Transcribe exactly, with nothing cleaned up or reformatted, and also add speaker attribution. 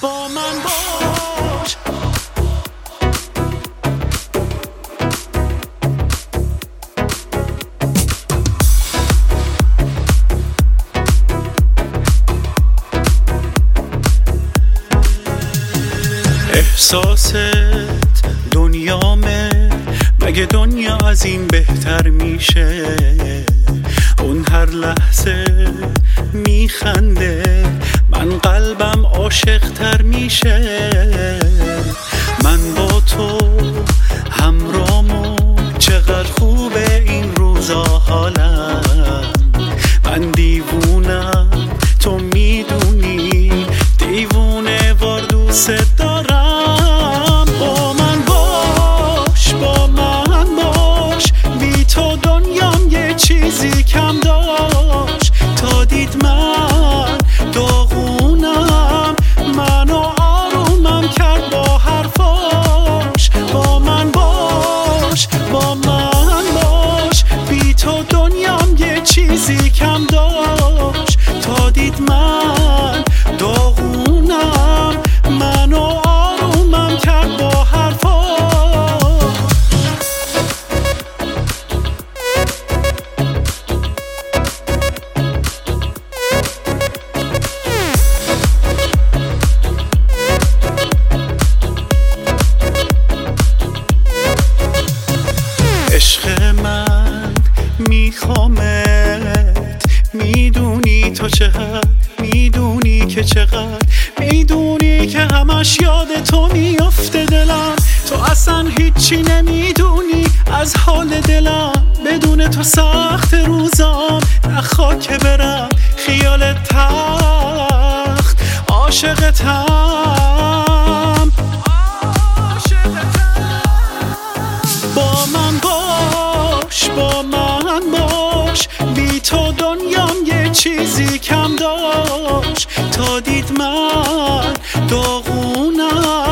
Speaker 1: با من باش. احساست دنیامه، مگه دنیا از این بهتر میشه؟ اون هر لحظه میخنده، من قلبم عاشق تر میشه. من با تو همرامو، چقدر خوبه این روزا حالم. من دیوونم تو میدونی، دیوونه وار دوست دارم. با من باش، با من باش، بی تو دنیام یه چیزی کم داشت. تا دید من داغونم، منو آرومم کرد با حرفاش. با من باش، با من باش، بی تو دنیام یه چیزی کم داشت. تا دید من داغونم، منو آرومم کرد با حرفاش. عشق من میخوامت، میدونی تو چقدر، میدونی که چقدر، میدونی که همش یاد تو میافته دلم. تو اصلا هیچی نمیدونی از حال دلم، بدون تو سخت روزام، نخوا که برم خیال تخت. عاشقتم، با من باش، با من باش، بی تو دنیام یه چیزی کم داشت. تا دید من داغونم،